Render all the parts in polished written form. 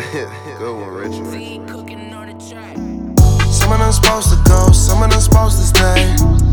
Good one, Richard. Some of them supposed to go, some of them supposed to stay.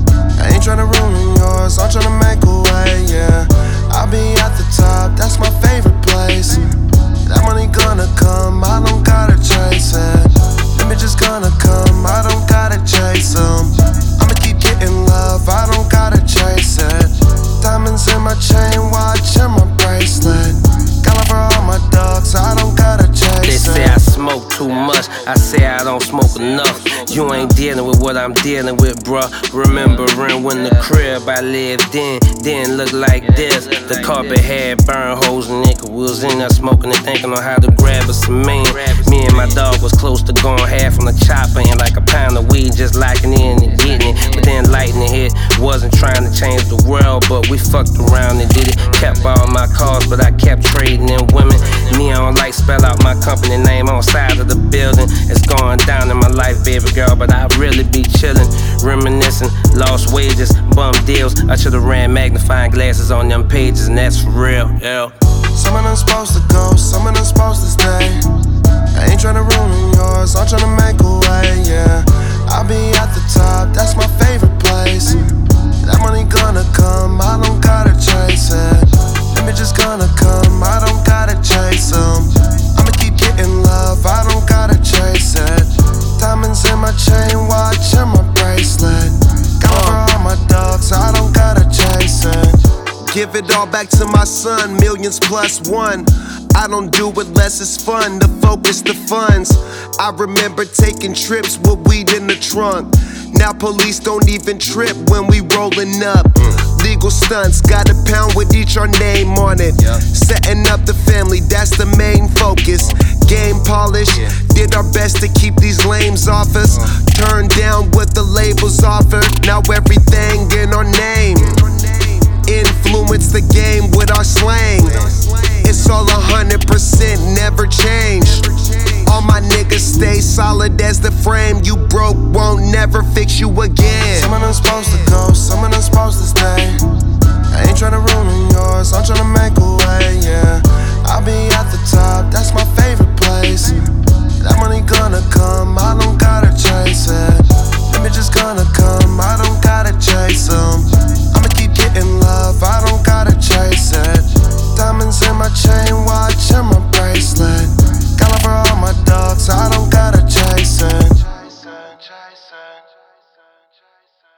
I ain't tryna ruin yours, I'm tryna make a way, yeah. I'll be at the top, that's my favorite place. That money gonna come, I don't gotta chase it. Them bitches gonna come, I don't gotta chase them. I'ma keep getting love, I don't gotta chase it. Diamonds in my chain, watch in my bracelet. Got love for all my dogs, I don't gotta chase it. They say I smoke too much, I say I don't smoke enough. You ain't dealing with what I'm dealing with, bruh. Remembering when the crib I lived in didn't look like this. The carpet had burn holes and nigga was in there smoking and thinking on how to grab a cement. Me and my dog was close to going half on the chopper and like a pound of weed just locking in and getting it. But then lightning hit, wasn't trying to change the world, but we fucked around and did it. Kept all my cars, but I kept trading in women. Neon lights spell out my company name on side of the building. It's going down in my life, baby girl, but I really be chillin', reminiscing, lost wages, bum deals. I should've ran magnifying glasses on them pages, and that's for real, yeah. Some of them supposed to go, some of them supposed to stay. I ain't tryna ruin yours, I'm tryna make a way, yeah. I'll be at the top, that's my favorite place. That money gonna come, I don't gotta chase it. Them bitches gonna come, I don't gotta chase them. I'ma keep getting love, I don't gotta chase it. Diamonds in my chain, watch in my bracelet. Got love for all my dogs, I don't gotta chase it. Give it all back to my son, millions plus one. I don't do it less it's fun, the focus, the funds. I remember taking trips with weed in the trunk. Now police don't even trip when we rollin' up. Legal stunts, got a pound with each our name on it. Setting up the family, that's the main focus. Game polish, did our best to keep these lames off us. Turned down what the labels offered, now everything in our name. Influence the game with our slang. It's all 100%, never change. All my niggas stay solid as the frame. You broke, won't never fix you again. Some of them supposed to go, some of them supposed to stay. I ain't tryna ruin yours, I'm tryna